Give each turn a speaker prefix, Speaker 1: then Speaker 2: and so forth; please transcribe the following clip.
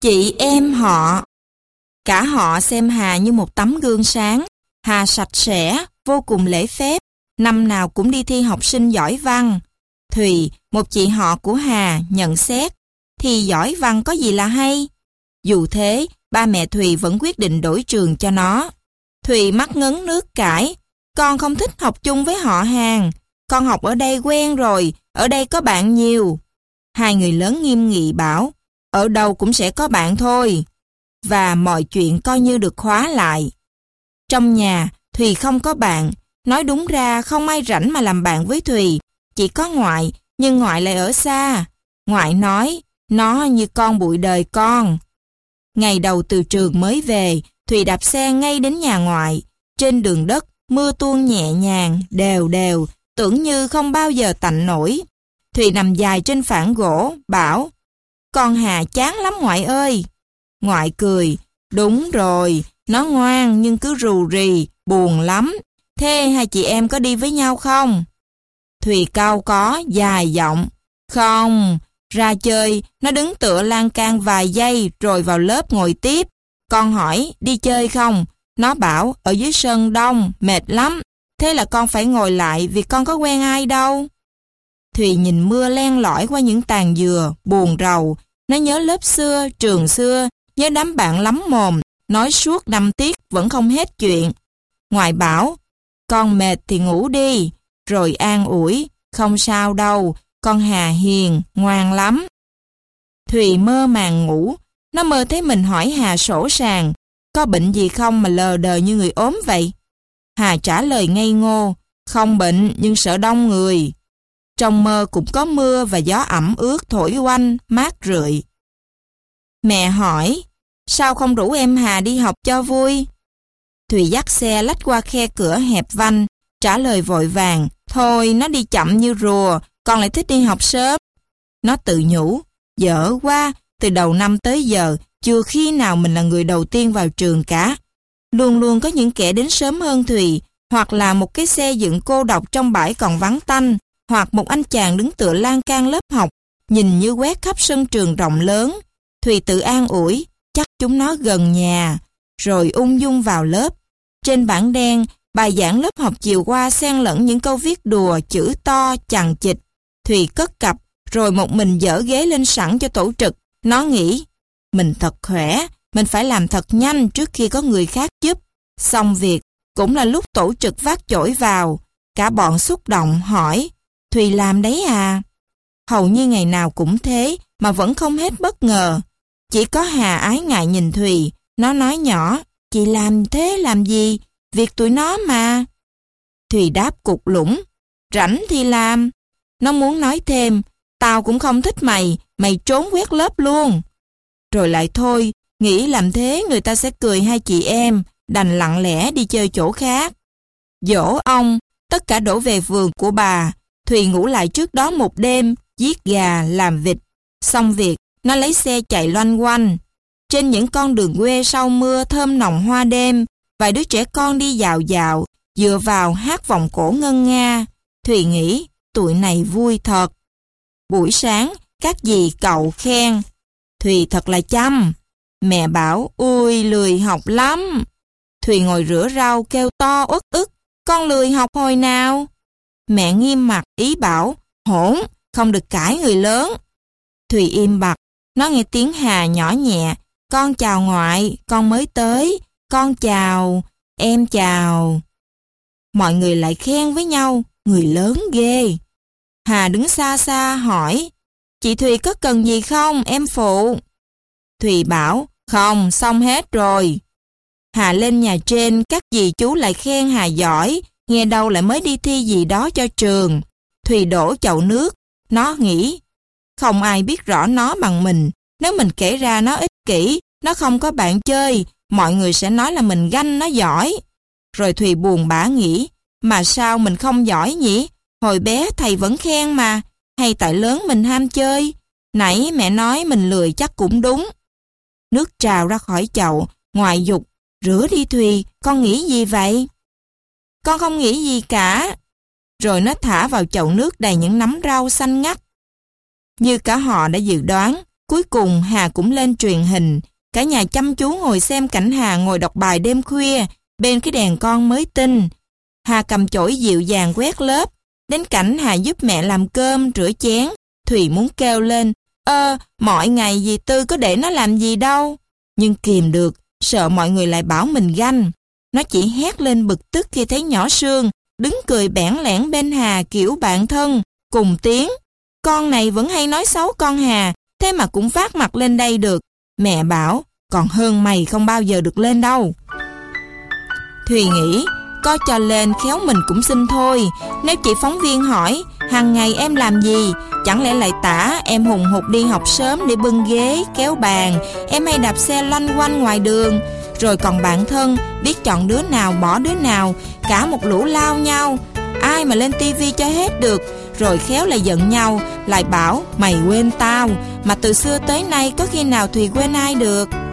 Speaker 1: Chị em họ. Cả họ xem Hà như một tấm gương sáng. Hà sạch sẽ, vô cùng lễ phép, năm nào cũng đi thi học sinh giỏi văn. Thùy, một chị họ của Hà, nhận xét, thì giỏi văn có gì là hay. Dù thế, ba mẹ Thùy vẫn quyết định đổi trường cho nó. Thùy mắt ngấn nước cãi, con không thích học chung với họ Hàng, con học ở đây quen rồi, ở đây có bạn nhiều. Hai người lớn nghiêm nghị bảo, ở đâu cũng sẽ có bạn thôi. Và mọi chuyện coi như được khóa lại. Trong nhà, Thùy không có bạn, nói đúng ra không ai rảnh mà làm bạn với Thùy, chỉ có ngoại, nhưng ngoại lại ở xa. Ngoại nói, nó như con bụi đời con. Ngày đầu từ trường mới về, Thùy đạp xe ngay đến nhà ngoại. Trên đường đất, mưa tuôn nhẹ nhàng, đều đều, tưởng như không bao giờ tạnh nổi. Thùy nằm dài trên phản gỗ, bảo, con Hà chán lắm ngoại ơi. Ngoại cười, đúng rồi, nó ngoan nhưng cứ rù rì, buồn lắm. Thế hai chị em có đi với nhau không? Thùy cau có, dài giọng, không, ra chơi, nó đứng tựa lan can vài giây rồi vào lớp ngồi tiếp. Con hỏi, đi chơi không? Nó bảo, ở dưới sân đông, mệt lắm. Thế là con phải ngồi lại vì con có quen ai đâu. Thùy nhìn mưa len lỏi qua những tàn dừa, buồn rầu. Nó nhớ lớp xưa, trường xưa, nhớ đám bạn lắm mồm, nói suốt 5 tiết vẫn không hết chuyện. Ngoại bảo, con mệt thì ngủ đi, rồi an ủi, không sao đâu, con Hà hiền, ngoan lắm. Thùy mơ màng ngủ, nó mơ thấy mình hỏi Hà sổ sàng, có bệnh gì không mà lờ đờ như người ốm vậy? Hà trả lời ngây ngô, không bệnh nhưng sợ đông người. Trong mơ cũng có mưa và gió ẩm ướt thổi quanh, mát rượi. Mẹ hỏi, sao không rủ em Hà đi học cho vui? Thùy dắt xe lách qua khe cửa hẹp vanh, trả lời vội vàng, thôi nó đi chậm như rùa, con lại thích đi học sớm. Nó tự nhủ, dở quá, từ đầu năm tới giờ, chưa khi nào mình là người đầu tiên vào trường cả. Luôn luôn có những kẻ đến sớm hơn Thùy, hoặc là một cái xe dựng cô độc trong bãi còn vắng tanh, hoặc một anh chàng đứng tựa lan can lớp học, nhìn như quét khắp sân trường rộng lớn. Thùy tự an ủi, chắc chúng nó gần nhà, rồi ung dung vào lớp. Trên bảng đen, bài giảng lớp học chiều qua xen lẫn những câu viết đùa, chữ to, chằng chịt. Thùy cất cặp, rồi một mình dỡ ghế lên sẵn cho tổ trực. Nó nghĩ, mình thật khỏe, mình phải làm thật nhanh trước khi có người khác giúp. Xong việc, cũng là lúc tổ trực vác chổi vào. Cả bọn xúc động hỏi, Thùy làm đấy à? Hầu như ngày nào cũng thế, mà vẫn không hết bất ngờ. Chỉ có Hà ái ngại nhìn Thùy, nó nói nhỏ, chị làm thế làm gì? Việc tụi nó mà. Thùy đáp cục lũng, rảnh thì làm. Nó muốn nói thêm, tao cũng không thích mày, mày trốn quét lớp luôn. Rồi lại thôi, nghĩ làm thế người ta sẽ cười hai chị em, đành lặng lẽ đi chơi chỗ khác. Dỗ ông, tất cả đổ về vườn của bà. Thùy ngủ lại trước đó một đêm, giết gà, làm vịt. Xong việc, nó lấy xe chạy loanh quanh. Trên những con đường quê sau mưa thơm nồng hoa đêm, vài đứa trẻ con đi dạo dạo, dựa vào hát vòng cổ ngân nga. Thùy nghĩ, tụi này vui thật. Buổi sáng, các dì cậu khen, Thùy thật là chăm. Mẹ bảo, ui lười học lắm. Thùy ngồi rửa rau kêu to uất ức, con lười học hồi nào? Mẹ nghiêm mặt ý bảo, hỗn, không được cãi người lớn. Thùy im bặt, nó nghe tiếng Hà nhỏ nhẹ, con chào ngoại, con mới tới, con chào, em chào. Mọi người lại khen với nhau, người lớn ghê. Hà đứng xa xa hỏi, chị Thùy có cần gì không, em phụ? Thùy bảo, không, xong hết rồi. Hà lên nhà trên, các dì chú lại khen Hà giỏi, nghe đâu lại mới đi thi gì đó cho trường. Thùy đổ chậu nước, nó nghĩ, không ai biết rõ nó bằng mình, nếu mình kể ra nó ích kỷ, nó không có bạn chơi, mọi người sẽ nói là mình ganh nó giỏi. Rồi Thùy buồn bã nghĩ, mà sao mình không giỏi nhỉ? Hồi bé thầy vẫn khen mà, hay tại lớn mình ham chơi? Nãy mẹ nói mình lười chắc cũng đúng. Nước trào ra khỏi chậu, ngoại dục, rửa đi Thùy, con nghĩ gì vậy? Con không nghĩ gì cả. Rồi nó thả vào chậu nước đầy những nắm rau xanh ngắt. Như cả họ đã dự đoán, Cuối cùng Hà cũng lên truyền hình. Cả nhà chăm chú ngồi xem cảnh Hà ngồi đọc bài đêm khuya bên cái đèn con mới tinh. Hà cầm chổi dịu dàng quét lớp. Đến cảnh Hà giúp mẹ làm cơm, rửa chén, Thùy muốn kêu lên: mọi ngày dì Tư có để nó làm gì đâu. Nhưng kìm được, sợ mọi người lại bảo mình ganh. Nó chỉ hét lên bực tức khi thấy nhỏ Sương đứng cười bẽn lẽn bên Hà kiểu bạn thân, cùng tiếng. Con này vẫn hay nói xấu con Hà, thế mà cũng vác mặt lên đây được. Mẹ bảo, còn hơn mày không bao giờ được lên đâu. Thùy nghĩ, có cho lên khéo mình cũng xin thôi. Nếu chị phóng viên hỏi, hàng ngày em làm gì? Chẳng lẽ lại tả em hùng hục đi học sớm để bưng ghế, kéo bàn, em hay đạp xe loanh quanh ngoài đường. Rồi còn bạn thân, biết chọn đứa nào bỏ đứa nào, cả một lũ lao nhau. Ai mà lên tivi cho hết được. Rồi khéo lại giận nhau, lại bảo mày quên tao. Mà từ xưa tới nay có khi nào Thùy quên ai được.